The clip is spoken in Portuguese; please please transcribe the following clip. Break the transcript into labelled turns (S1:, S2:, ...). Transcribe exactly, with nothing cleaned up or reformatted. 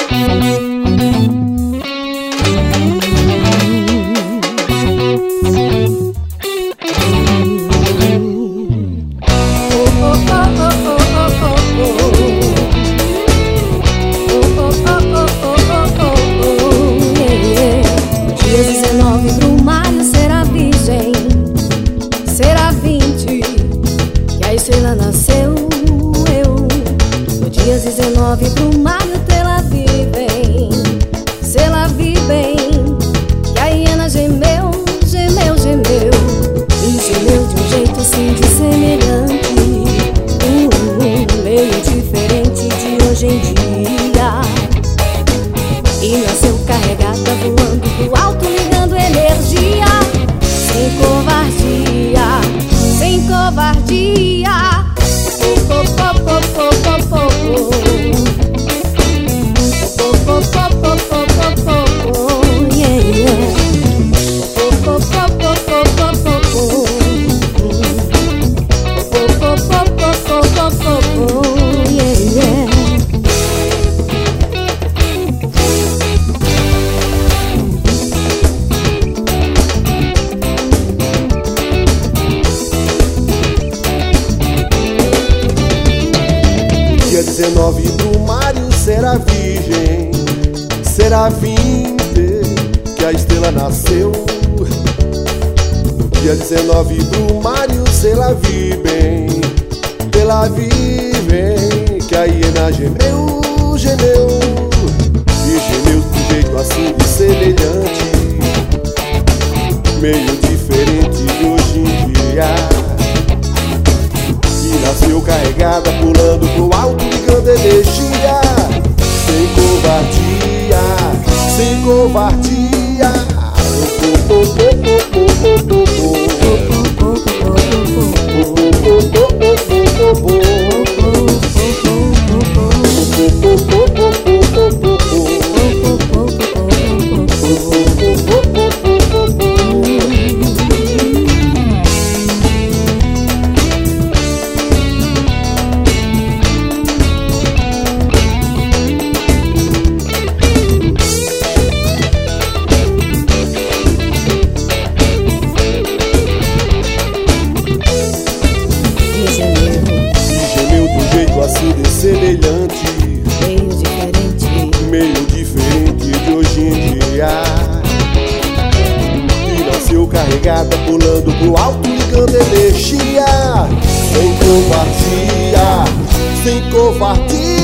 S1: Estrela nasceu, eu. No dia dezenove pro maio, Tel Aviv vem. Se ela vi bem, que a hiena gemeu, gemeu, gemeu. E gemeu de um jeito assim de semelhante, um, um, meio diferente de hoje em dia. E nasceu carregada, voando pro alto, ligando energia. Sem covardia, sem covardia.
S2: Dia dezenove do Mário será virgem, será vinte que a estrela nasceu. No dia dezenove do Mário será bem, Tel Aviv vem, que a hiena gemeu, gemeu. E gemeu de jeito assim de semelhante, meio diferente de hoje em dia. E nasceu carregada, pulando pro alto, ligando energia. Sem covardia, sem covardia. Oh, oh, oh, oh, oh, oh, assim de semelhante,
S1: meio diferente,
S2: meio diferente de hoje em dia. E nasceu carregada, pulando pro alto, ligando energia. Sem covardia, sem covardia.